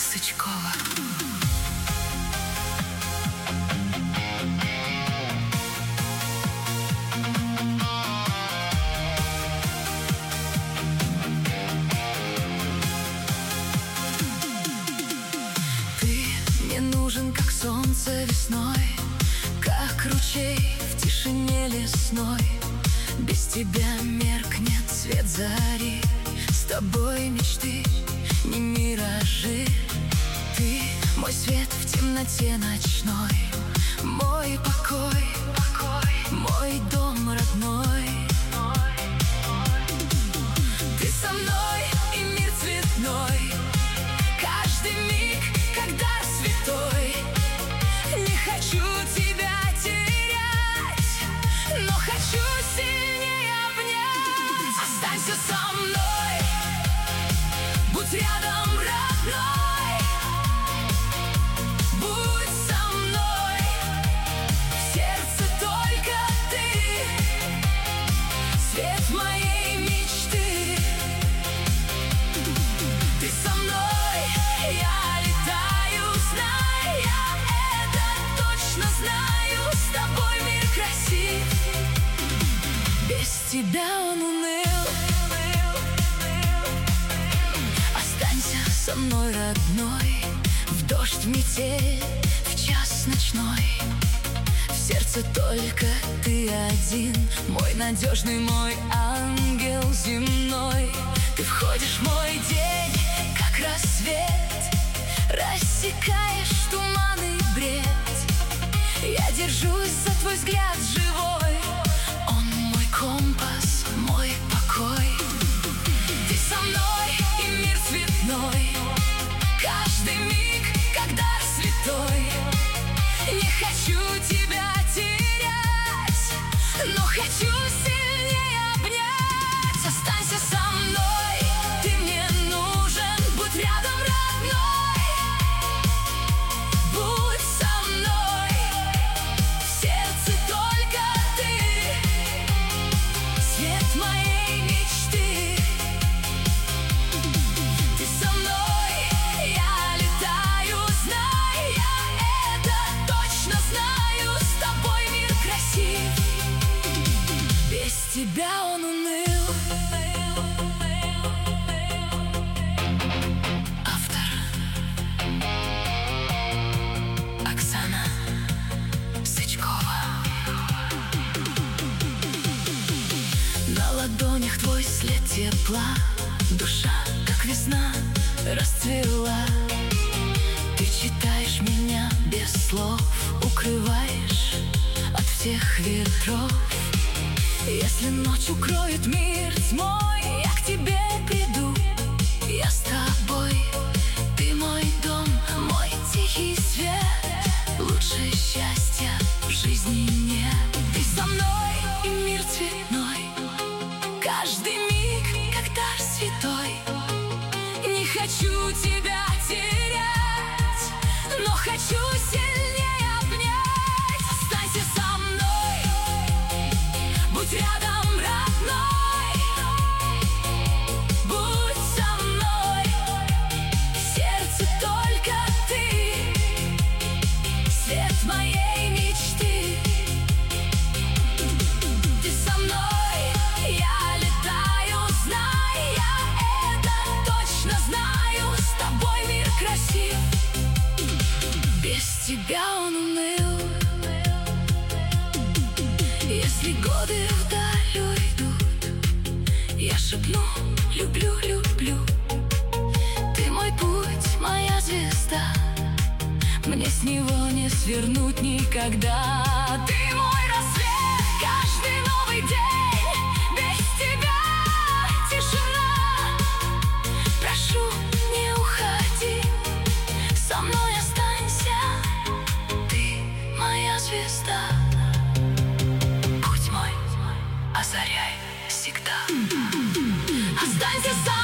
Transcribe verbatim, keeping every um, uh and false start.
Сычкова. Ты мне нужен, как солнце весной, как ручей в тишине лесной. Без тебя меркнет свет зари, с тобой мечты не миражи. Ты мой свет в темноте ночной, мой покой, мой дом родной. Ты со мной, и мир цветной, каждый миг, когда святой. Не хочу тебя терять, но хочу сильнее обнять. Останься со мной, будь рядом, родной. Будь со мной, в сердце только ты, свет моей мечты. Ты со мной, я летаю, знай, я это точно знаю. С тобой мир красив, без тебя он уныл. Останься со мной, родной, в дождь, в метель, в час ночной. В сердце только ты один, мой надежный, мой ангел земной. Ты входишь в мой день, как рассвет, рассекаешь туманный бред. Я держусь за твой взгляд живой, он мой компас, мой покой. Ты со мной, и мир цветной, каждый миг, когда святой. Не хочу тебя терять, но хочу сильнее обнять. Останься со мной, ты мне нужен, будь рядом, родной. Будь со мной, в сердце только ты, свет моей мечты. Ты со мной, я летаю, знай, я это точно знаю. С тобой мир красив, без тебя он уныл. Автор Оксана Сычкова. На ладонях твой след тепла, душа, как весна, расцвела. Ты читаешь меня без слов, укрываешь от всех ветров. Если ночь укроет мир тьмой, я к тебе приду, я с тобой. Ты мой дом, мой тихий свет, лучше счастья в жизни нет. Ты со мной, и мир цветной, каждый миг, как дар святой. Не хочу тебя терять, но хочу сильнее обнять. Останься со мной, будь рядом, родной. Будь со мной, в сердце только ты, свет моей мечты. Ты со мной, я летаю, знай, я это точно знаю. С тобой мир красив, без тебя он уныл. Если годы вдаль уйдут, я шепну: люблю, люблю. Ты мой путь, моя звезда, мне с него не свернуть никогда. Ты мой рассвет, каждый новый день, без тебя тишина. Прошу, не уходи, со мной останься, ты моя звезда. Озаряй всегда. Останься со